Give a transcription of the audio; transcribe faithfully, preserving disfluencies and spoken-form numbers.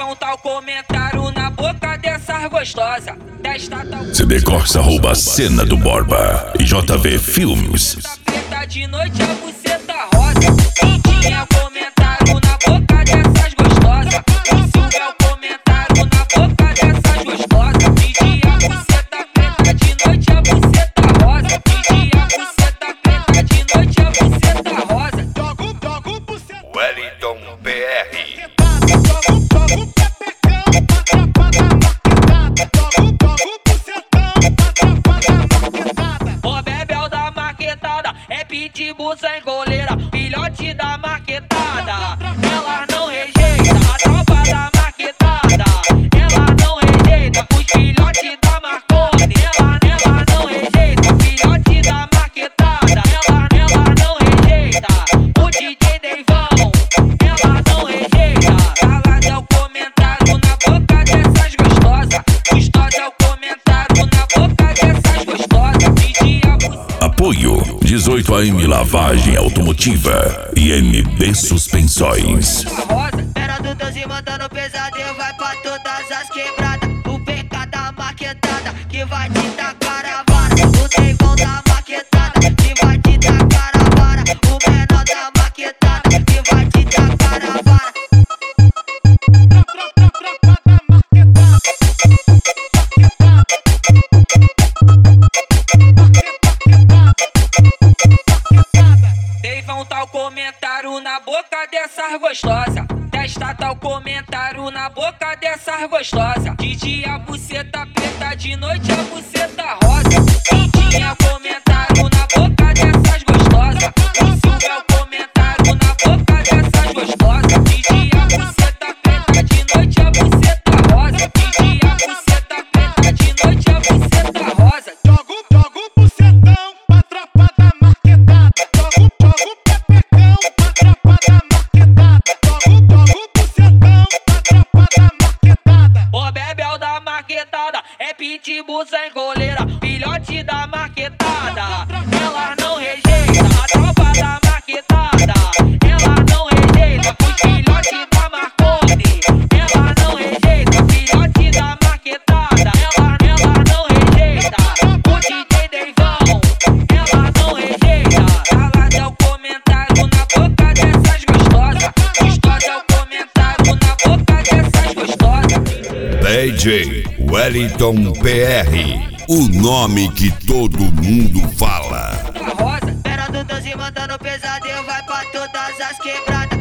um tal comentário na boca dessas gostosas. Testa tal. C D Corsa rouba a cena do Borba e J V Filmes. Preta de noite, a buceta rosa. E tinha comentário na boca dessas gostosas. Isso é o comentário na boca dessas gostosas. E tinha a buceta preta de noite, a buceta rosa. E tinha a buceta preta de noite, a buceta rosa. Wellington P R. O Bebel da marquetada é pitbull sem goleira, filhote da marquetada. Ela não rejeita a tropa da marquetada. Ela não rejeita os filhotes da Marconi. Ela, ela não rejeita o filhote da marquetada. Ela, ela não rejeita o D J Deivão. Ela não rejeita. Ela deu comentário na boca dessas gostosas. Gostosa é o comentário na boca dessas gostosas. Pedir a buceta. Apoio dezoito A M Lavagem Automotiva e M B Suspensões. Rosa, era do doze mandando pesadelo, vai pra todas as quebradas. O P K da maquetada, que vai te tacar a vara. O Deivão da maquetada, que vai te tacar a vara. O menor da maquetada, que vai te tacar a vara. Deivão tal comentário na boca dessas gostosas. Testa tal comentário na boca dessas gostosas. De dia a buceta preta, de noite a buceta rosa. E tinha comentário na boca dessas gostosas. Isso é o comentário na boca dessas gostosas. De dia a buceta preta, de noite a buceta rosa. De dia a buceta preta, de noite a buceta rosa. Joga o, joga o bucetão pra tropa da marquetada. Joga o, joga o pepecão pra tropa da marquetada. Joga o, joga o bucetão pra tropa da marquetada. O Bebel da marquetada é pitbull sem goleira, filhote da marquetada. Ela não rejeita a tropa da marquetada. Ela não rejeita os filhotes da Marconi. Ela não rejeita o filhote da marquetada. Ela, ela não rejeita o D J Deivão. Ela não rejeita. Ela deu comentário na boca dessas gostosas. Gostosa é o comentário na boca dessas gostosas. D J Wellington P R. O nome que todo mundo fala. Rosa, era do doze mandando pesadelo, vai pra todas as quebradas.